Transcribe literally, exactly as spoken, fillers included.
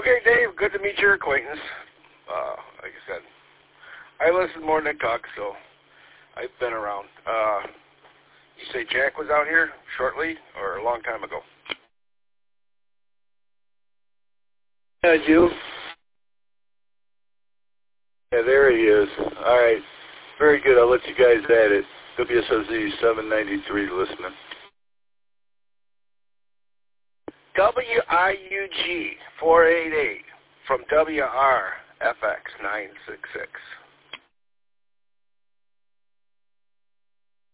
Okay, Dave, good to meet your acquaintance. Uh, like I said, I listen more than I talk, so I've been around. Uh, you say Jack was out here shortly or a long time ago? Yeah, I do. Yeah, there he is. All right. Very good. I'll let you guys at it. W S O Z seven ninety-three listening. W I U G four eight eight from W R F X nine six six.